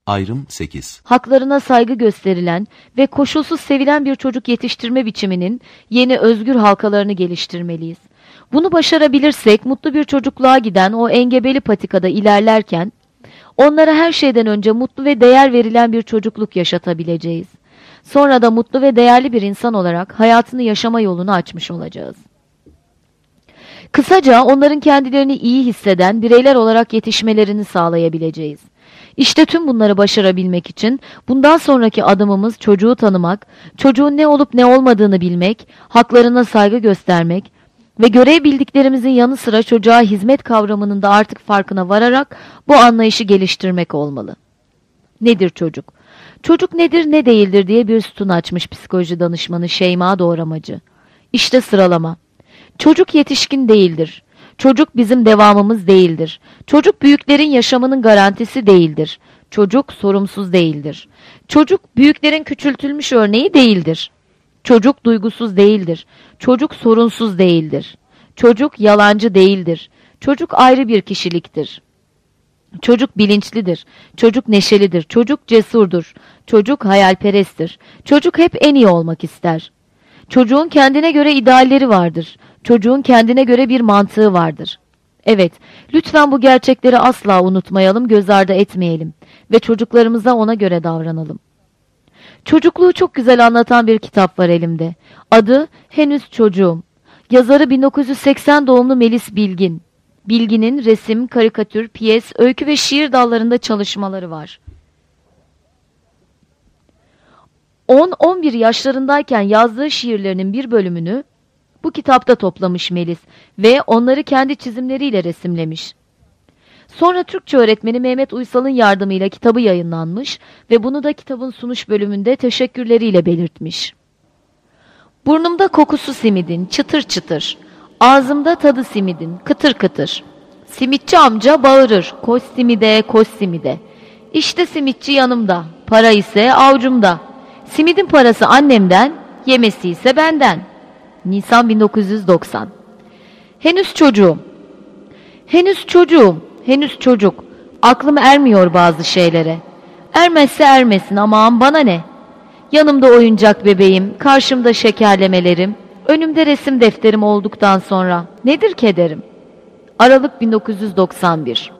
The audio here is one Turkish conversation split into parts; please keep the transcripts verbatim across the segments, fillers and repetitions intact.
Ayrım sekiz. Haklarına saygı gösterilen ve koşulsuz sevilen bir çocuk yetiştirme biçiminin yeni özgür halkalarını geliştirmeliyiz. Bunu başarabilirsek mutlu bir çocukluğa giden o engebeli patikada ilerlerken onlara her şeyden önce mutlu ve değer verilen bir çocukluk yaşatabileceğiz. Sonra da mutlu ve değerli bir insan olarak hayatını yaşama yolunu açmış olacağız. Kısaca onların kendilerini iyi hisseden bireyler olarak yetişmelerini sağlayabileceğiz. İşte tüm bunları başarabilmek için bundan sonraki adımımız çocuğu tanımak, çocuğun ne olup ne olmadığını bilmek, haklarına saygı göstermek ve görev bildiklerimizin yanı sıra çocuğa hizmet kavramının da artık farkına vararak bu anlayışı geliştirmek olmalı. Nedir çocuk? Çocuk nedir ne değildir diye bir sütun açmış psikoloji danışmanı Şeyma Doğramacı. İşte sıralama. Çocuk yetişkin değildir. Çocuk bizim devamımız değildir. Çocuk büyüklerin yaşamının garantisi değildir. Çocuk sorumsuz değildir. Çocuk büyüklerin küçültülmüş örneği değildir. Çocuk duygusuz değildir. Çocuk sorunsuz değildir. Çocuk yalancı değildir. Çocuk ayrı bir kişiliktir. Çocuk bilinçlidir. Çocuk neşelidir. Çocuk cesurdur. Çocuk hayalperesttir. Çocuk hep en iyi olmak ister. Çocuğun kendine göre idealleri vardır. Çocuğun kendine göre bir mantığı vardır. Evet, lütfen bu gerçekleri asla unutmayalım, göz ardı etmeyelim ve çocuklarımıza ona göre davranalım. Çocukluğu çok güzel anlatan bir kitap var elimde. Adı Henüz Çocuğum. Yazarı bin dokuz yüz seksen doğumlu Melis Bilgin. Bilgin'in resim, karikatür, piyes, öykü ve şiir dallarında çalışmaları var. on on bir yaşlarındayken yazdığı şiirlerinin bir bölümünü bu kitapta toplamış Melis ve onları kendi çizimleriyle resimlemiş. Sonra Türkçe öğretmeni Mehmet Uysal'ın yardımıyla kitabı yayınlanmış ve bunu da kitabın sunuş bölümünde teşekkürleriyle belirtmiş. Burnumda kokusu simidin, çıtır çıtır. Ağzımda tadı simidin, kıtır kıtır. Simitçi amca bağırır, koş simide, koş simide. İşte simitçi yanımda, para ise avucumda. Simidin parası annemden, yemesi ise benden. Nisan bin dokuz yüz doksan. Henüz çocuğum. Henüz çocuğum, henüz çocuk. Aklım ermiyor bazı şeylere. Ermezse ermesin, aman bana ne? Yanımda oyuncak bebeğim, karşımda şekerlemelerim, önümde resim defterim olduktan sonra nedir kederim? Aralık bin dokuz yüz doksan bir.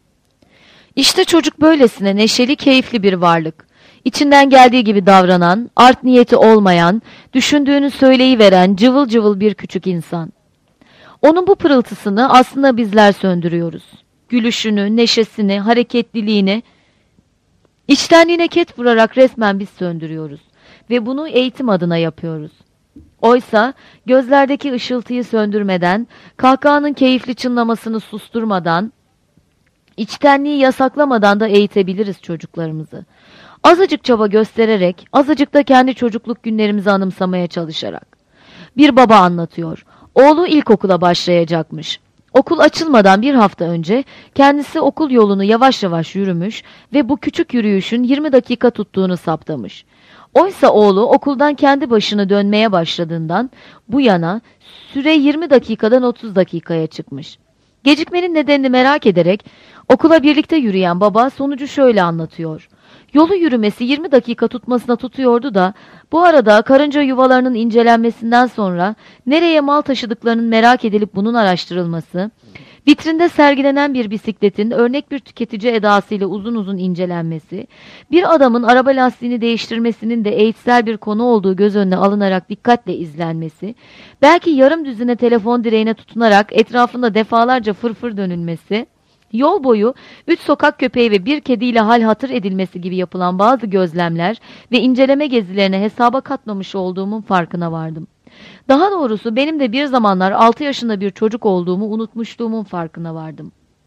İşte çocuk böylesine neşeli, keyifli bir varlık. İçinden geldiği gibi davranan, art niyeti olmayan, düşündüğünü söyleyiveren cıvıl cıvıl bir küçük insan. Onun bu pırıltısını aslında bizler söndürüyoruz. Gülüşünü, neşesini, hareketliliğini, içtenliğine ket vurarak resmen biz söndürüyoruz. Ve bunu eğitim adına yapıyoruz. Oysa gözlerdeki ışıltıyı söndürmeden, kahkahanın keyifli çınlamasını susturmadan, içtenliği yasaklamadan da eğitebiliriz çocuklarımızı. Azıcık çaba göstererek, azıcık da kendi çocukluk günlerimizi anımsamaya çalışarak. Bir baba anlatıyor. Oğlu ilkokula başlayacakmış. Okul açılmadan bir hafta önce kendisi okul yolunu yavaş yavaş yürümüş ve bu küçük yürüyüşün yirmi dakika tuttuğunu saptamış. Oysa oğlu okuldan kendi başını dönmeye başladığından bu yana süre yirmi dakikadan otuz dakikaya çıkmış. Gecikmenin nedenini merak ederek okula birlikte yürüyen baba sonucu şöyle anlatıyor. Yolu yürümesi yirmi dakika tutmasına tutuyordu da bu arada karınca yuvalarının incelenmesinden sonra nereye mal taşıdıklarının merak edilip bunun araştırılması, vitrinde sergilenen bir bisikletin örnek bir tüketici edasıyla uzun uzun incelenmesi, bir adamın araba lastiğini değiştirmesinin de eğitsel bir konu olduğu göz önüne alınarak dikkatle izlenmesi, belki yarım düzine telefon direğine tutunarak etrafında defalarca fırfır dönülmesi, yol boyu üç sokak köpeği ve bir kediyle hal hatır edilmesi gibi yapılan bazı gözlemler ve inceleme gezilerine hesaba katmamış olduğumun farkına vardım. Daha doğrusu benim de bir zamanlar altı yaşında bir çocuk olduğumu unutmuşluğumun farkına vardım.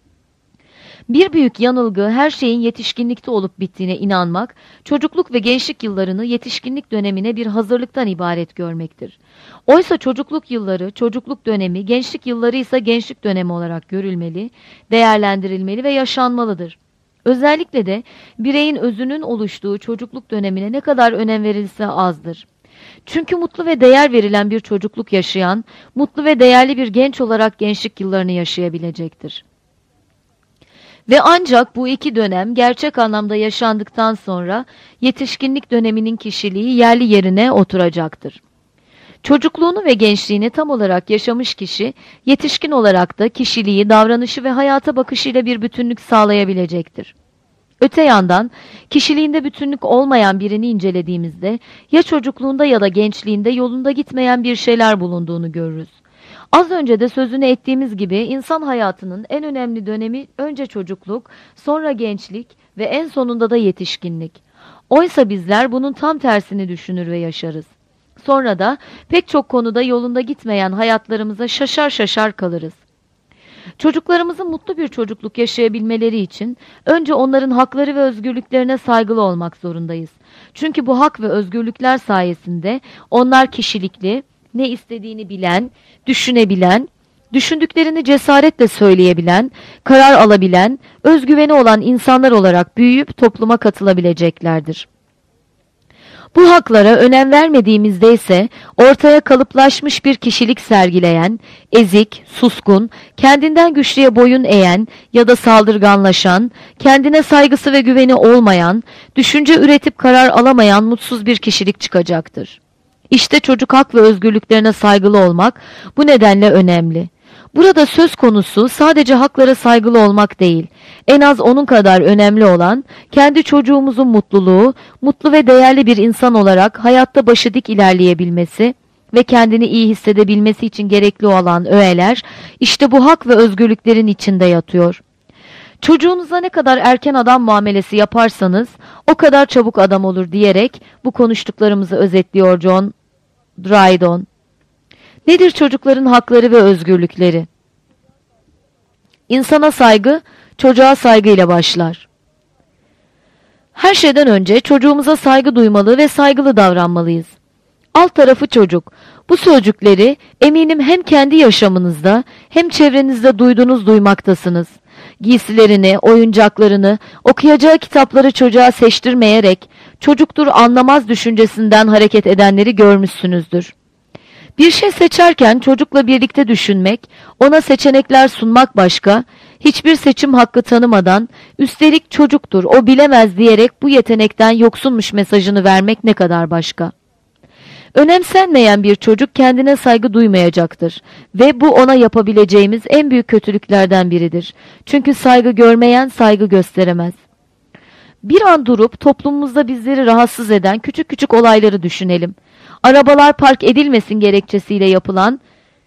Bir büyük yanılgı her şeyin yetişkinlikte olup bittiğine inanmak, çocukluk ve gençlik yıllarını yetişkinlik dönemine bir hazırlıktan ibaret görmektir. Oysa çocukluk yılları, çocukluk dönemi, gençlik yılları ise gençlik dönemi olarak görülmeli, değerlendirilmeli ve yaşanmalıdır. Özellikle de bireyin özünün oluştuğu çocukluk dönemine ne kadar önem verilse azdır. Çünkü mutlu ve değer verilen bir çocukluk yaşayan, mutlu ve değerli bir genç olarak gençlik yıllarını yaşayabilecektir. Ve ancak bu iki dönem gerçek anlamda yaşandıktan sonra yetişkinlik döneminin kişiliği yerli yerine oturacaktır. Çocukluğunu ve gençliğini tam olarak yaşamış kişi, yetişkin olarak da kişiliği, davranışı ve hayata bakışıyla bir bütünlük sağlayabilecektir. Öte yandan, kişiliğinde bütünlük olmayan birini incelediğimizde, ya çocukluğunda ya da gençliğinde yolunda gitmeyen bir şeyler bulunduğunu görürüz. Az önce de sözünü ettiğimiz gibi insan hayatının en önemli dönemi önce çocukluk, sonra gençlik ve en sonunda da yetişkinlik. Oysa bizler bunun tam tersini düşünür ve yaşarız. Sonra da pek çok konuda yolunda gitmeyen hayatlarımıza şaşar şaşar kalırız. Çocuklarımızın mutlu bir çocukluk yaşayabilmeleri için önce onların hakları ve özgürlüklerine saygılı olmak zorundayız. Çünkü bu hak ve özgürlükler sayesinde onlar kişilikli, ne istediğini bilen, düşünebilen, düşündüklerini cesaretle söyleyebilen, karar alabilen, özgüveni olan insanlar olarak büyüyüp topluma katılabileceklerdir. Bu haklara önem vermediğimizde ise ortaya kalıplaşmış bir kişilik sergileyen, ezik, suskun, kendinden güçlüye boyun eğen ya da saldırganlaşan, kendine saygısı ve güveni olmayan, düşünce üretip karar alamayan mutsuz bir kişilik çıkacaktır. İşte çocuk hak ve özgürlüklerine saygılı olmak bu nedenle önemli. Burada söz konusu sadece haklara saygılı olmak değil, en az onun kadar önemli olan kendi çocuğumuzun mutluluğu, mutlu ve değerli bir insan olarak hayatta başı dik ilerleyebilmesi ve kendini iyi hissedebilmesi için gerekli olan öğeler, işte bu hak ve özgürlüklerin içinde yatıyor. Çocuğunuza ne kadar erken adam muamelesi yaparsanız o kadar çabuk adam olur diyerek bu konuştuklarımızı özetliyor John Dryden. Nedir çocukların hakları ve özgürlükleri? İnsana saygı, çocuğa saygıyla başlar. Her şeyden önce çocuğumuza saygı duymalı ve saygılı davranmalıyız. Alt tarafı çocuk. Bu sözcükleri eminim hem kendi yaşamınızda hem çevrenizde duydunuz duymaktasınız. Giysilerini, oyuncaklarını, okuyacağı kitapları çocuğa seçtirmeyerek çocuktur anlamaz düşüncesinden hareket edenleri görmüşsünüzdür. Bir şey seçerken çocukla birlikte düşünmek, ona seçenekler sunmak başka, hiçbir seçim hakkı tanımadan, üstelik çocuktur, o bilemez diyerek bu yetenekten yoksunmuş mesajını vermek ne kadar başka. Önemsenmeyen bir çocuk kendine saygı duymayacaktır ve bu ona yapabileceğimiz en büyük kötülüklerden biridir. Çünkü saygı görmeyen saygı gösteremez. Bir an durup toplumumuzda bizleri rahatsız eden küçük küçük olayları düşünelim. Arabalar park edilmesin gerekçesiyle yapılan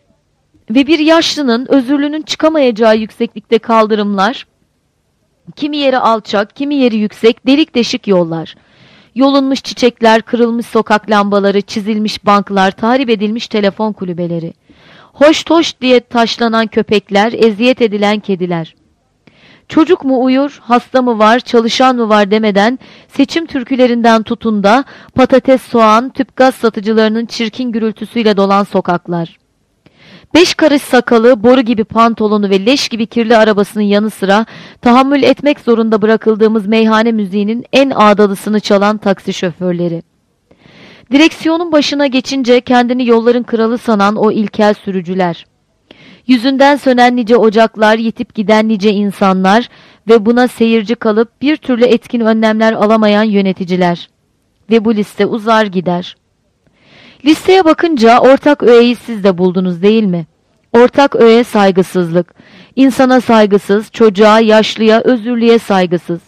ve bir yaşlının özürlünün çıkamayacağı yükseklikte kaldırımlar, kimi yeri alçak, kimi yeri yüksek, delik deşik yollar, yolunmuş çiçekler, kırılmış sokak lambaları, çizilmiş banklar, tahrip edilmiş telefon kulübeleri, hoş toş diye taşlanan köpekler, eziyet edilen kediler. Çocuk mu uyur, hasta mı var, çalışan mı var demeden seçim türkülerinden tutun da patates, soğan, tüp gaz satıcılarının çirkin gürültüsüyle dolan sokaklar. Beş karış sakalı, boru gibi pantolonu ve leş gibi kirli arabasının yanı sıra tahammül etmek zorunda bırakıldığımız meyhane müziğinin en ağdalısını çalan taksi şoförleri. Direksiyonun başına geçince kendini yolların kralı sanan o ilkel sürücüler. Yüzünden sönen nice ocaklar, yitip giden nice insanlar ve buna seyirci kalıp bir türlü etkin önlemler alamayan yöneticiler. Ve bu liste uzar gider. Listeye bakınca ortak öğeyi siz de buldunuz değil mi? Ortak öğe saygısızlık. İnsana saygısız, çocuğa, yaşlıya, özürlüye saygısız.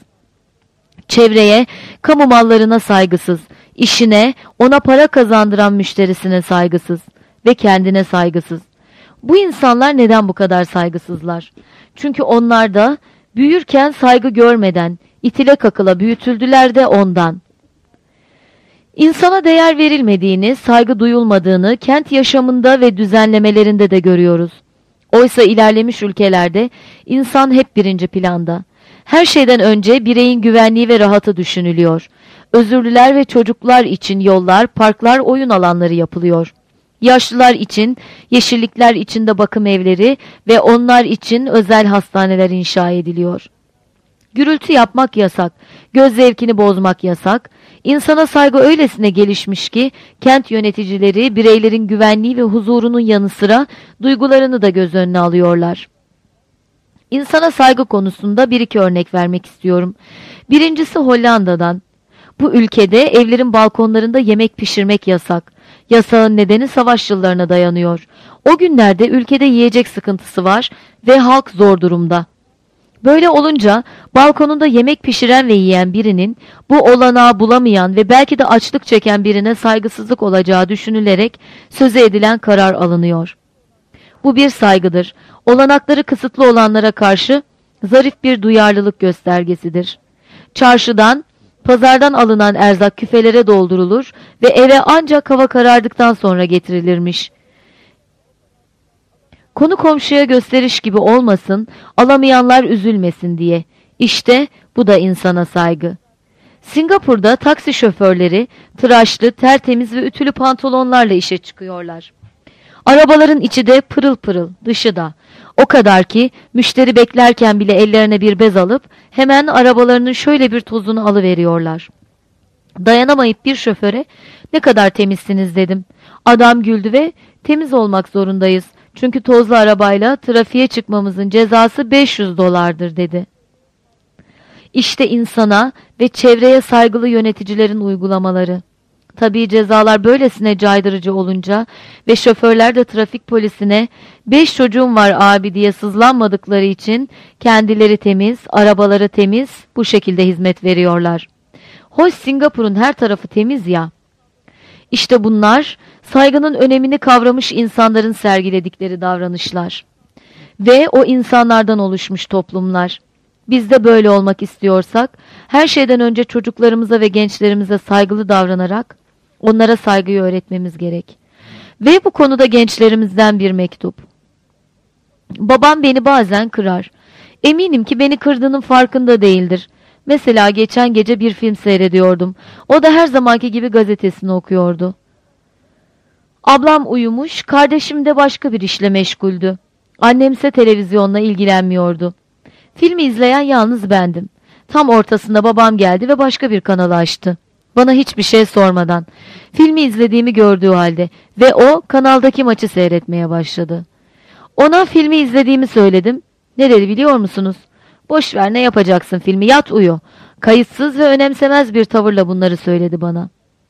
Çevreye, kamu mallarına saygısız. İşine, ona para kazandıran müşterisine saygısız. Ve kendine saygısız. Bu insanlar neden bu kadar saygısızlar? Çünkü onlar da büyürken saygı görmeden, itile kakıla büyütüldüler de ondan. İnsana değer verilmediğini, saygı duyulmadığını kent yaşamında ve düzenlemelerinde de görüyoruz. Oysa ilerlemiş ülkelerde insan hep birinci planda. Her şeyden önce bireyin güvenliği ve rahatı düşünülüyor. Özürlüler ve çocuklar için yollar, parklar, oyun alanları yapılıyor. Yaşlılar için, yeşillikler içinde bakım evleri ve onlar için özel hastaneler inşa ediliyor. Gürültü yapmak yasak, göz zevkini bozmak yasak. İnsana saygı öylesine gelişmiş ki kent yöneticileri bireylerin güvenliği ve huzurunun yanı sıra duygularını da göz önüne alıyorlar. İnsana saygı konusunda bir iki örnek vermek istiyorum. Birincisi Hollanda'dan. Bu ülkede evlerin balkonlarında yemek pişirmek yasak. Yasağın nedeni savaş yıllarına dayanıyor. O günlerde ülkede yiyecek sıkıntısı var ve halk zor durumda. Böyle olunca balkonunda yemek pişiren ve yiyen birinin bu olanağı bulamayan ve belki de açlık çeken birine saygısızlık olacağı düşünülerek söze edilen karar alınıyor. Bu bir saygıdır. Olanakları kısıtlı olanlara karşı zarif bir duyarlılık göstergesidir. Çarşıdan, pazardan alınan erzak küfelere doldurulur ve eve ancak hava karardıktan sonra getirilirmiş. Konu komşuya gösteriş gibi olmasın, alamayanlar üzülmesin diye. İşte bu da insana saygı. Singapur'da taksi şoförleri tıraşlı, tertemiz ve ütülü pantolonlarla işe çıkıyorlar. Arabaların içi de pırıl pırıl, dışı da. O kadar ki müşteri beklerken bile ellerine bir bez alıp hemen arabalarının şöyle bir tozunu alıveriyorlar. Dayanamayıp bir şoföre "Ne kadar temizsiniz?" dedim. Adam güldü ve "Temiz olmak zorundayız. Çünkü tozlu arabayla trafiğe çıkmamızın cezası beş yüz dolardır" dedi. İşte insana ve çevreye saygılı yöneticilerin uygulamaları. Tabii cezalar böylesine caydırıcı olunca ve şoförler de trafik polisine "Beş çocuğum var abi" diye sızlanmadıkları için kendileri temiz, arabaları temiz, bu şekilde hizmet veriyorlar. Hoş Singapur'un her tarafı temiz ya. İşte bunlar saygının önemini kavramış insanların sergiledikleri davranışlar. Ve o insanlardan oluşmuş toplumlar. Biz de böyle olmak istiyorsak, her şeyden önce çocuklarımıza ve gençlerimize saygılı davranarak onlara saygıyı öğretmemiz gerek. Ve bu konuda gençlerimizden bir mektup. Babam beni bazen kırar. Eminim ki beni kırdığının farkında değildir. Mesela geçen gece bir film seyrediyordum. O da her zamanki gibi gazetesini okuyordu. Ablam uyumuş, kardeşim de başka bir işle meşguldü. Annemse televizyonla ilgilenmiyordu. Filmi izleyen yalnız bendim. Tam ortasında babam geldi ve başka bir kanalı açtı. Bana hiçbir şey sormadan. Filmi izlediğimi gördüğü halde ve o kanaldaki maçı seyretmeye başladı. Ona filmi izlediğimi söyledim. Ne dedi biliyor musunuz? "Boş ver, ne yapacaksın filmi, yat uyu." Kayıtsız ve önemsemez bir tavırla bunları söyledi bana.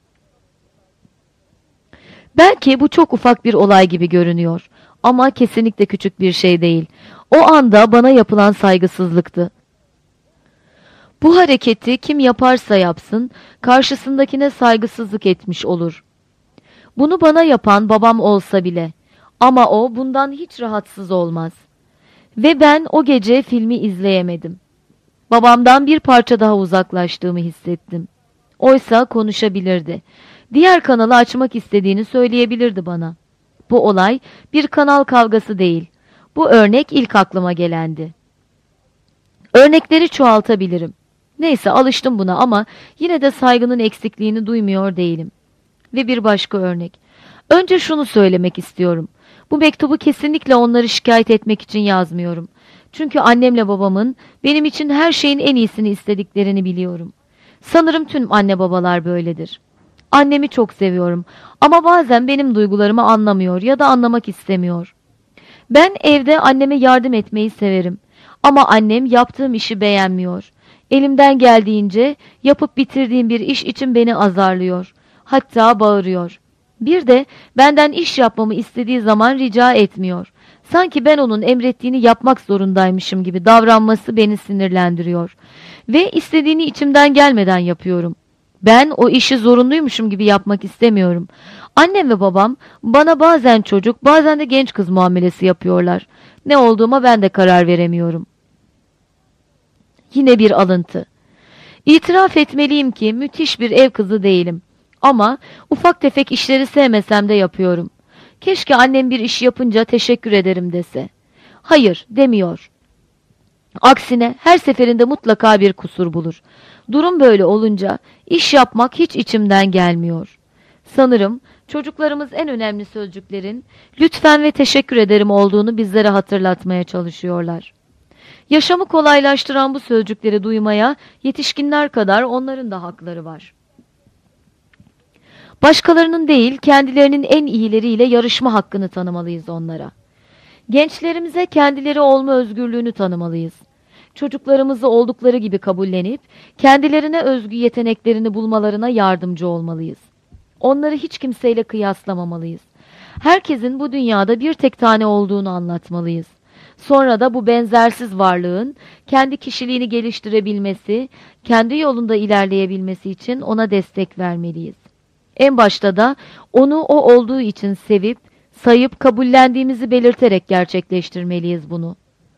Belki bu çok ufak bir olay gibi görünüyor ama kesinlikle küçük bir şey değil. O anda bana yapılan saygısızlıktı. Bu hareketi kim yaparsa yapsın karşısındakine saygısızlık etmiş olur. Bunu bana yapan babam olsa bile ama o bundan hiç rahatsız olmaz. Ve ben o gece filmi izleyemedim. Babamdan bir parça daha uzaklaştığımı hissettim. Oysa konuşabilirdi. Diğer kanalı açmak istediğini söyleyebilirdi bana. Bu olay bir kanal kavgası değil. Bu örnek ilk aklıma gelendi. Örnekleri çoğaltabilirim. Neyse, alıştım buna ama yine de saygının eksikliğini duymuyor değilim. Ve bir başka örnek. Önce şunu söylemek istiyorum. Bu mektubu kesinlikle onları şikayet etmek için yazmıyorum. Çünkü annemle babamın benim için her şeyin en iyisini istediklerini biliyorum. Sanırım tüm anne babalar böyledir. Annemi çok seviyorum ama bazen benim duygularımı anlamıyor ya da anlamak istemiyor. Ben evde anneme yardım etmeyi severim ama annem yaptığım işi beğenmiyor. Elimden geldiğince yapıp bitirdiğim bir iş için beni azarlıyor. Hatta bağırıyor. Bir de benden iş yapmamı istediği zaman rica etmiyor. Sanki ben onun emrettiğini yapmak zorundaymışım gibi davranması beni sinirlendiriyor. Ve istediğini içimden gelmeden yapıyorum. Ben o işi zorunluymuşum gibi yapmak istemiyorum. Annem ve babam bana bazen çocuk, bazen de genç kız muamelesi yapıyorlar. Ne olduğuma ben de karar veremiyorum. Yine bir alıntı. İtiraf etmeliyim ki müthiş bir ev kızı değilim. Ama ufak tefek işleri sevmesem de yapıyorum. Keşke annem bir iş yapınca teşekkür ederim dese. Hayır, demiyor. Aksine her seferinde mutlaka bir kusur bulur. Durum böyle olunca iş yapmak hiç içimden gelmiyor. Sanırım çocuklarımız en önemli sözcüklerin lütfen ve teşekkür ederim olduğunu bizlere hatırlatmaya çalışıyorlar. Yaşamı kolaylaştıran bu sözcükleri duymaya yetişkinler kadar onların da hakları var. Başkalarının değil, kendilerinin en iyileriyle yarışma hakkını tanımalıyız onlara. Gençlerimize kendileri olma özgürlüğünü tanımalıyız. Çocuklarımızı oldukları gibi kabullenip, kendilerine özgü yeteneklerini bulmalarına yardımcı olmalıyız. Onları hiç kimseyle kıyaslamamalıyız. Herkesin bu dünyada bir tek tane olduğunu anlatmalıyız. Sonra da bu benzersiz varlığın kendi kişiliğini geliştirebilmesi, kendi yolunda ilerleyebilmesi için ona destek vermeliyiz. En başta da onu o olduğu için sevip, sayıp kabullendiğimizi belirterek gerçekleştirmeliyiz bunu.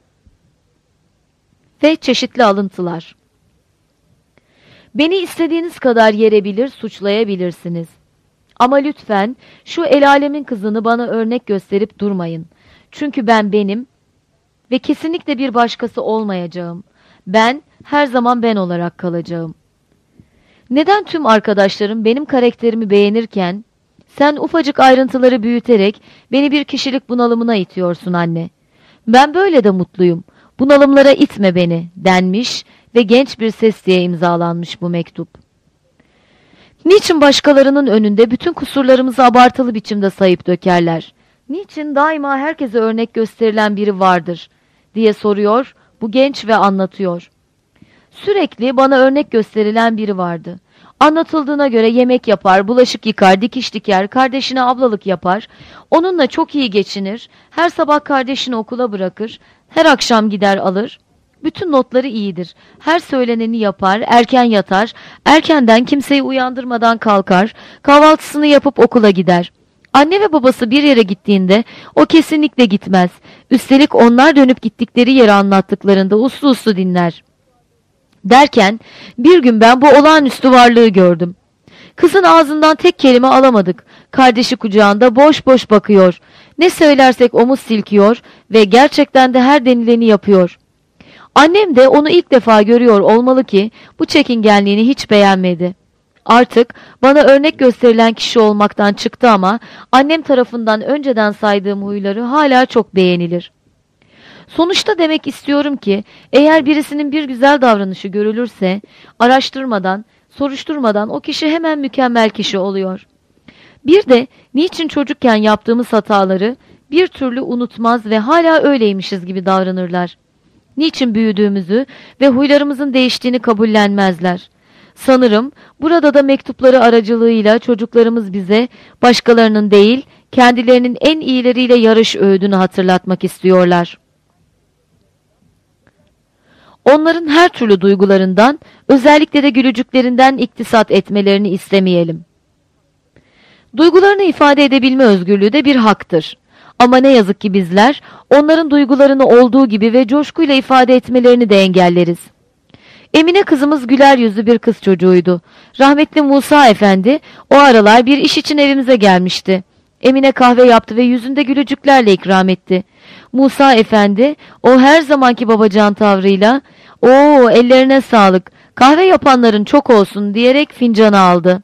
Ve çeşitli alıntılar. Beni istediğiniz kadar yerebilir, suçlayabilirsiniz. Ama lütfen şu el alemin kızını bana örnek gösterip durmayın. Çünkü ben benim ve kesinlikle bir başkası olmayacağım. Ben her zaman ben olarak kalacağım. Neden tüm arkadaşlarım benim karakterimi beğenirken sen ufacık ayrıntıları büyüterek beni bir kişilik bunalımına itiyorsun anne? Ben böyle de mutluyum. Bunalımlara itme beni denmiş ve genç bir ses diye imzalanmış bu mektup. Niçin başkalarının önünde bütün kusurlarımızı abartılı biçimde sayıp dökerler? Niçin daima herkese örnek gösterilen biri vardır diye soruyor bu genç ve anlatıyor. Sürekli bana örnek gösterilen biri vardı. Anlatıldığına göre yemek yapar, bulaşık yıkar, dikiş diker, kardeşine ablalık yapar. Onunla çok iyi geçinir, her sabah kardeşini okula bırakır, her akşam gider alır. Bütün notları iyidir. Her söyleneni yapar, erken yatar, erkenden kimseyi uyandırmadan kalkar, kahvaltısını yapıp okula gider. Anne ve babası bir yere gittiğinde o kesinlikle gitmez. Üstelik onlar dönüp gittikleri yeri anlattıklarında uslu uslu dinler. Derken bir gün ben bu olağanüstü varlığı gördüm. Kızın ağzından tek kelime alamadık. Kardeşi kucağında boş boş bakıyor. Ne söylersek omuz silkiyor ve gerçekten de her denileni yapıyor. Annem de onu ilk defa görüyor olmalı ki bu çekingenliğini hiç beğenmedi. Artık bana örnek gösterilen kişi olmaktan çıktı ama annem tarafından önceden saydığım huyları hala çok beğenilir. Sonuçta demek istiyorum ki eğer birisinin bir güzel davranışı görülürse araştırmadan, soruşturmadan o kişi hemen mükemmel kişi oluyor. Bir de niçin çocukken yaptığımız hataları bir türlü unutmaz ve hala öyleymişiz gibi davranırlar? Niçin büyüdüğümüzü ve huylarımızın değiştiğini kabullenmezler? Sanırım burada da mektupları aracılığıyla çocuklarımız bize başkalarının değil, kendilerinin en iyileriyle yarış öğüdünü hatırlatmak istiyorlar. Onların her türlü duygularından, özellikle de gülücüklerinden iktisat etmelerini istemeyelim. Duygularını ifade edebilme özgürlüğü de bir haktır. Ama ne yazık ki bizler, onların duygularını olduğu gibi ve coşkuyla ifade etmelerini de engelleriz. Emine kızımız güler yüzlü bir kız çocuğuydu. Rahmetli Musa Efendi, o aralar bir iş için evimize gelmişti. Emine kahve yaptı ve yüzünde gülücüklerle ikram etti. Musa Efendi, o her zamanki babacan tavrıyla, ''Oo, ellerine sağlık, kahve yapanların çok olsun'' diyerek fincanı aldı.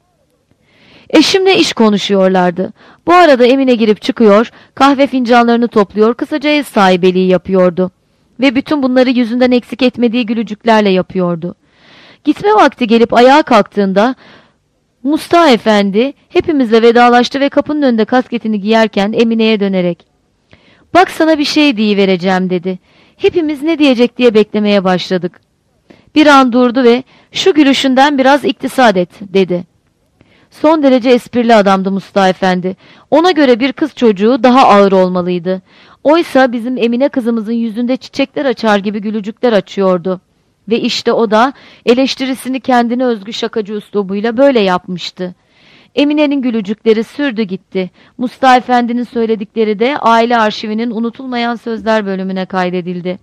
Eşimle iş konuşuyorlardı. Bu arada Emine girip çıkıyor, kahve fincanlarını topluyor, kısaca ev sahibeliği yapıyordu. Ve bütün bunları yüzünden eksik etmediği gülücüklerle yapıyordu. Gitme vakti gelip ayağa kalktığında, Mustafa Efendi hepimizle vedalaştı ve kapının önünde kasketini giyerken Emine'ye dönerek, ''Bak sana bir şey deyivereceğim'' dedi. Hepimiz ne diyecek diye beklemeye başladık. Bir an durdu ve ''Şu gülüşünden biraz iktisat et'' dedi. Son derece esprili adamdı Mustafa Efendi. Ona göre bir kız çocuğu daha ağır olmalıydı. Oysa bizim Emine kızımızın yüzünde çiçekler açar gibi gülücükler açıyordu. Ve işte o da eleştirisini kendine özgü şakacı üslubuyla böyle yapmıştı. Emine'nin gülücükleri sürdü gitti. Mustafa Efendi'nin söyledikleri de aile arşivinin unutulmayan sözler bölümüne kaydedildi.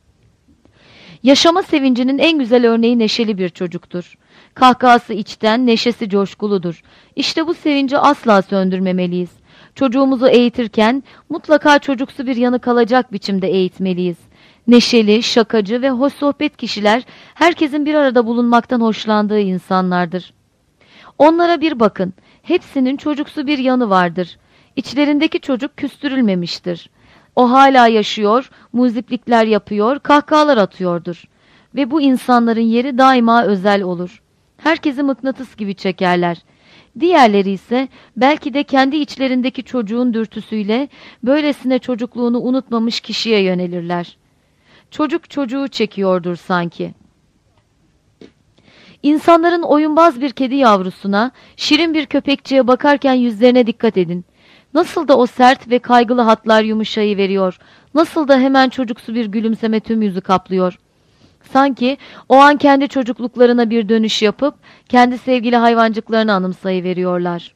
Yaşama sevincinin en güzel örneği neşeli bir çocuktur. Kahkahası içten, neşesi coşkuludur. İşte bu sevinci asla söndürmemeliyiz. Çocuğumuzu eğitirken mutlaka çocuksu bir yanı kalacak biçimde eğitmeliyiz. Neşeli, şakacı ve hoş sohbet kişiler herkesin bir arada bulunmaktan hoşlandığı insanlardır. Onlara bir bakın. Hepsinin çocuksu bir yanı vardır. İçlerindeki çocuk küstürülmemiştir. O hala yaşıyor, muziplikler yapıyor, kahkahalar atıyordur. Ve bu insanların yeri daima özel olur. Herkesi mıknatıs gibi çekerler. Diğerleri ise belki de kendi içlerindeki çocuğun dürtüsüyle böylesine çocukluğunu unutmamış kişiye yönelirler. Çocuk çocuğu çekiyordur sanki. İnsanların oyunbaz bir kedi yavrusuna, şirin bir köpekçiye bakarken yüzlerine dikkat edin. Nasıl da o sert ve kaygılı hatlar yumuşayıveriyor, nasıl da hemen çocuksu bir gülümseme tüm yüzü kaplıyor. Sanki o an kendi çocukluklarına bir dönüş yapıp, kendi sevgili hayvancıklarını anımsayıveriyorlar.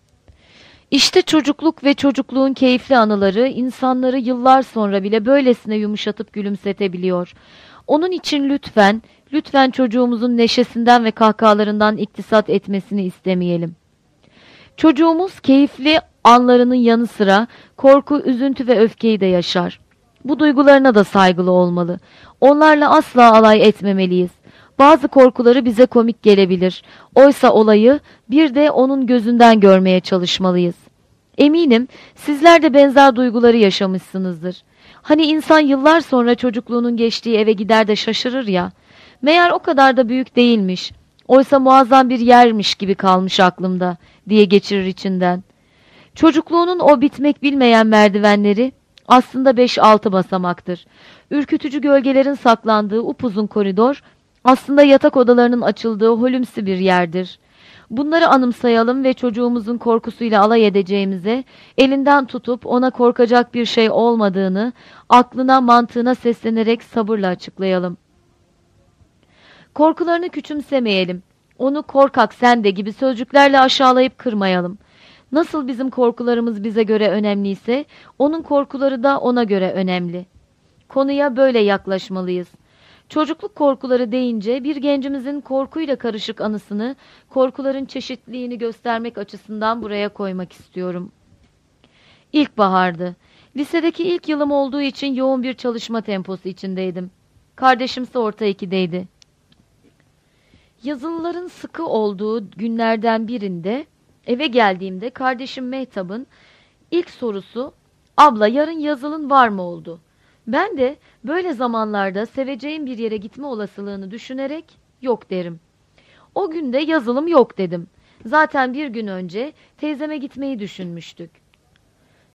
İşte çocukluk ve çocukluğun keyifli anıları, insanları yıllar sonra bile böylesine yumuşatıp gülümsetebiliyor. Onun için lütfen, lütfen çocuğumuzun neşesinden ve kahkahalarından iktisat etmesini istemeyelim. Çocuğumuz keyifli anlarının yanı sıra korku, üzüntü ve öfkeyi de yaşar. Bu duygularına da saygılı olmalı. Onlarla asla alay etmemeliyiz. Bazı korkuları bize komik gelebilir. Oysa olayı bir de onun gözünden görmeye çalışmalıyız. Eminim sizler de benzer duyguları yaşamışsınızdır. Hani insan yıllar sonra çocukluğunun geçtiği eve gider de şaşırır ya. Meğer o kadar da büyük değilmiş. Oysa muazzam bir yermiş gibi kalmış aklımda diye geçirir içinden. Çocukluğunun o bitmek bilmeyen merdivenleri aslında beş altı basamaktır. Ürkütücü gölgelerin saklandığı upuzun koridor aslında yatak odalarının açıldığı holümsü bir yerdir. Bunları anımsayalım ve çocuğumuzun korkusuyla alay edeceğimize, elinden tutup ona korkacak bir şey olmadığını, aklına mantığına seslenerek sabırla açıklayalım. Korkularını küçümsemeyelim. Onu korkak sen de gibi sözcüklerle aşağılayıp kırmayalım. Nasıl bizim korkularımız bize göre önemliyse, onun korkuları da ona göre önemli. Konuya böyle yaklaşmalıyız. Çocukluk korkuları deyince bir gencimizin korkuyla karışık anısını, korkuların çeşitliliğini göstermek açısından buraya koymak istiyorum. İlkbahardı. Lisedeki ilk yılım olduğu için yoğun bir çalışma temposu içindeydim. Kardeşimse orta ikideydi. Yazılıların sıkı olduğu günlerden birinde eve geldiğimde kardeşim Mehtap'ın ilk sorusu, "Abla yarın yazılın var mı?" oldu. Ben de böyle zamanlarda seveceğim bir yere gitme olasılığını düşünerek yok derim. O gün de yazılım yok dedim. Zaten bir gün önce teyzeme gitmeyi düşünmüştük.